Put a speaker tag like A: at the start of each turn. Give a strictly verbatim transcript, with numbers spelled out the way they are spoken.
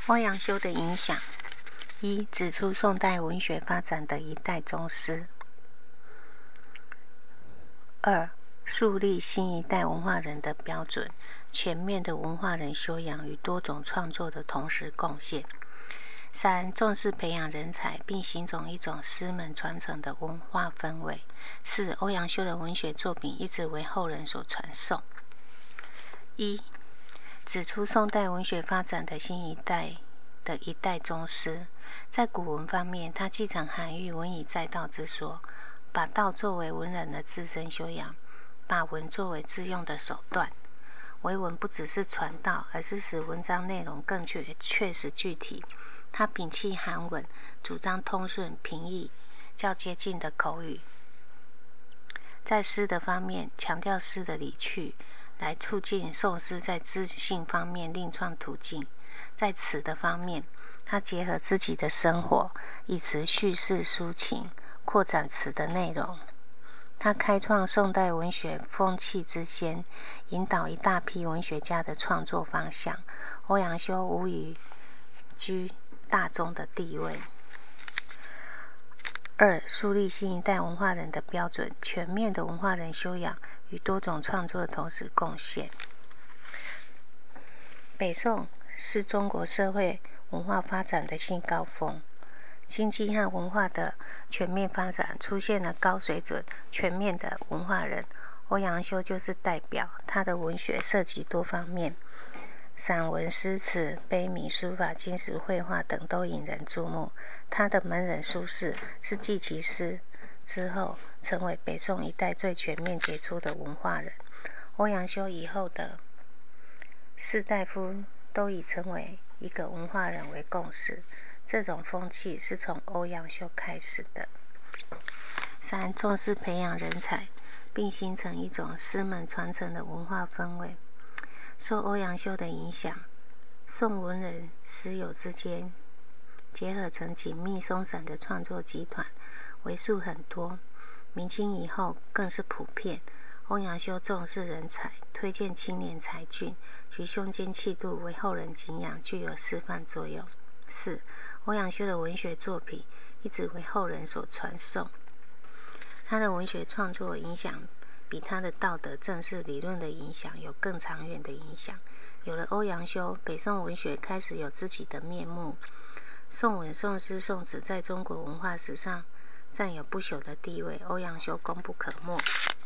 A: 欧阳修的影响：一、指出宋代文学发展的一代宗师；二、树立新一代文化人的标准，全面的文化人修养与多种创作的同时贡献；三、重视培养人才，并形成一种师门传承的文化氛围；四、欧阳修的文学作品一直为后人所传颂。一、指出宋代文学发展的新一代的一代宗师。在古文方面，他继承韩愈文以载道之说，把道作为文人的自身修养，把文作为致用的手段。为文不只是传道，而是使文章内容更确确实具体。他摒弃韩文，主张通顺平易、较接近的口语。在诗的方面，强调诗的理趣，来促进宋诗在知性方面另创途径。在词的方面，他结合自己的生活，以词叙事抒情，扩展词的内容。他开创宋代文学风气之先，引导一大批文学家的创作方向。欧阳修无疑居大宗的地位。二、树立新一代文化人的标准，全面的文化人修养与多种创作的同时贡献。北宋是中国社会文化发展的新高峰，经济和文化的全面发展，出现了高水准、全面的文化人。欧阳修就是代表，他的文学涉及多方面，散文、诗词、碑铭、书法、金石绘画等都引人注目。他的门人苏轼是继其师之后，成为北宋一代最全面杰出的文化人。欧阳修以后的士大夫都以成为一个文化人为共识，这种风气是从欧阳修开始的。三、重视培养人才，并形成一种师门传承的文化氛围。受欧阳修的影响，宋文人师友之间结合成紧密松散的创作集团，为数很多。明清以后更是普遍。欧阳修重视人才，推荐青年才俊，其胸襟气度为后人敬仰，具有示范作用。四、欧阳修的文学作品一直为后人所传颂，他的文学创作影响比他的道德正式理论的影响有更长远的影响。有了欧阳修，北宋文学开始有自己的面目。宋文、宋诗、宋词在中国文化史上占有不朽的地位，欧阳修功不可没。